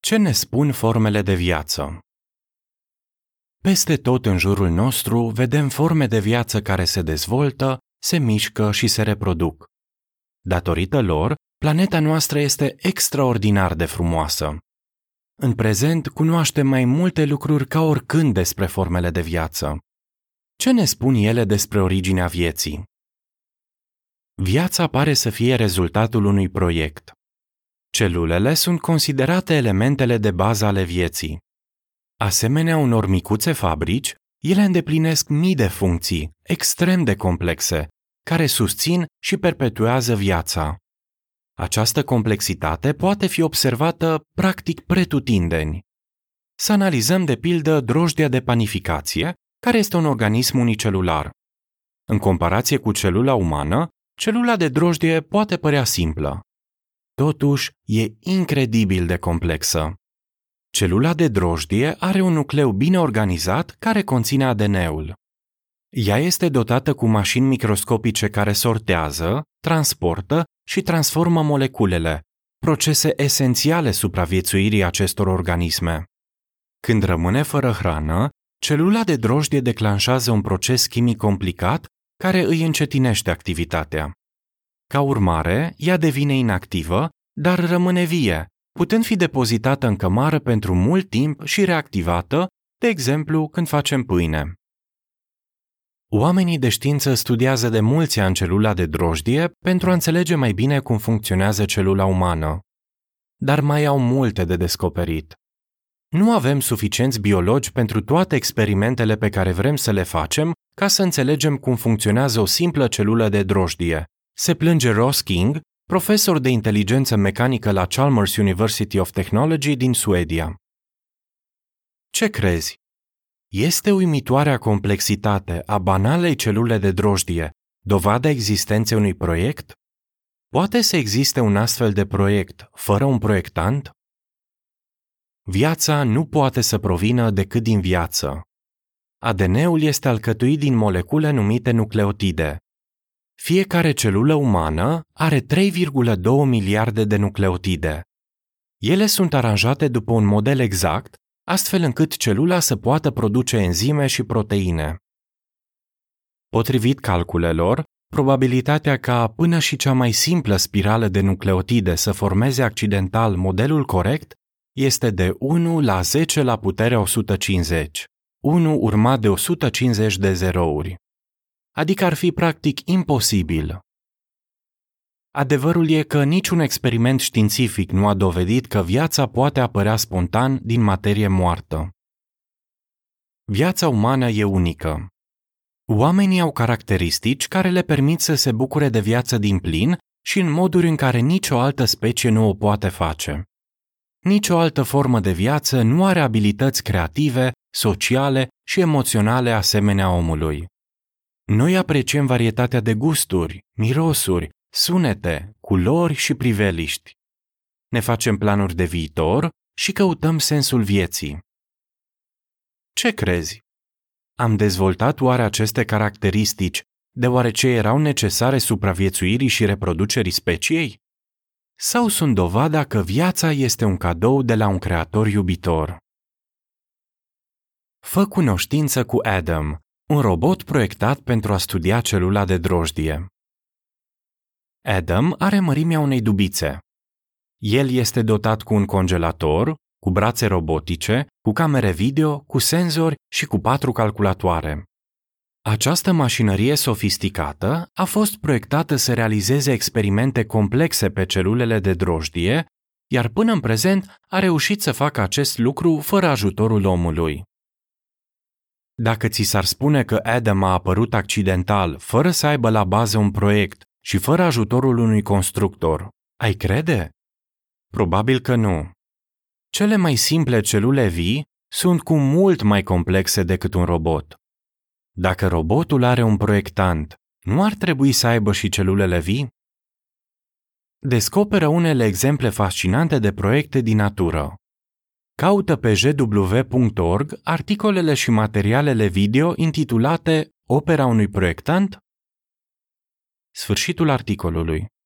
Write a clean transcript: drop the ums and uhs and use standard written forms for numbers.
Ce ne spun formele de viață? Peste tot în jurul nostru vedem forme de viață care se dezvoltă, se mișcă și se reproduc. Datorită lor, planeta noastră este extraordinar de frumoasă. În prezent cunoaștem mai multe lucruri ca oricând despre formele de viață. Ce ne spun ele despre originea vieții? Viața pare să fie rezultatul unui proiect. Celulele sunt considerate elementele de bază ale vieții. Asemenea unor micuțe fabrici, ele îndeplinesc mii de funcții, extrem de complexe, care susțin și perpetuează viața. Această complexitate poate fi observată practic pretutindeni. Să analizăm de pildă drojdia de panificație, care este un organism unicelular. În comparație cu celula umană, celula de drojdie poate părea simplă. Totuși, e incredibil de complexă. Celula de drojdie are un nucleu bine organizat care conține ADN-ul. Ea este dotată cu mașini microscopice care sortează, transportă și transformă moleculele, procese esențiale supraviețuirii acestor organisme. Când rămâne fără hrană, celula de drojdie declanșează un proces chimic complicat care îi încetinește activitatea. Ca urmare, ea devine inactivă, dar rămâne vie, putând fi depozitată în cămară pentru mult timp și reactivată, de exemplu când facem pâine. Oamenii de știință studiază de mulți ani celula de drojdie pentru a înțelege mai bine cum funcționează celula umană. Dar mai au multe de descoperit. Nu avem suficienți biologi pentru toate experimentele pe care vrem să le facem ca să înțelegem cum funcționează o simplă celulă de drojdie, se plânge Ross King, profesor de inteligență mecanică la Chalmers University of Technology din Suedia. Ce crezi? Este uimitoarea complexitate a banalei celule de drojdie dovada existenței unui proiect? Poate să existe un astfel de proiect fără un proiectant? Viața nu poate să provină decât din viață. ADN-ul este alcătuit din molecule numite nucleotide. Fiecare celulă umană are 3,2 miliarde de nucleotide. Ele sunt aranjate după un model exact, astfel încât celula să poată produce enzime și proteine. Potrivit calculelor, probabilitatea ca până și cea mai simplă spirală de nucleotide să formeze accidental modelul corect este de 1 la 10 la puterea 150, 1 urmat de 150 de zerouri. Adică ar fi practic imposibil. Adevărul e că niciun experiment științific nu a dovedit că viața poate apărea spontan din materie moartă. Viața umană e unică. Oamenii au caracteristici care le permit să se bucure de viață din plin și în moduri în care nicio altă specie nu o poate face. Nicio altă formă de viață nu are abilități creative, sociale și emoționale asemenea omului. Noi apreciem varietatea de gusturi, mirosuri, sunete, culori și priveliști. Ne facem planuri de viitor și căutăm sensul vieții. Ce crezi? Am dezvoltat oare aceste caracteristici deoarece erau necesare supraviețuirii și reproducerii speciei? Sau sunt dovada că viața este un cadou de la un creator iubitor? Fă cunoștință cu Adam, un robot proiectat pentru a studia celula de drojdie. Adam are mărimea unei dubițe. El este dotat cu un congelator, cu brațe robotice, cu camere video, cu senzori și cu 4 calculatoare. Această mașinărie sofisticată a fost proiectată să realizeze experimente complexe pe celulele de drojdie, iar până în prezent a reușit să facă acest lucru fără ajutorul omului. Dacă ți s-ar spune că Adam a apărut accidental, fără să aibă la bază un proiect și fără ajutorul unui constructor, ai crede? Probabil că nu. Cele mai simple celule vii sunt cu mult mai complexe decât un robot. Dacă robotul are un proiectant, nu ar trebui să aibă și celulele vii? Descoperă unele exemple fascinante de proiecte din natură. Caută pe jw.org articolele și materialele video intitulate Opera unui proiectant? Sfârșitul articolului.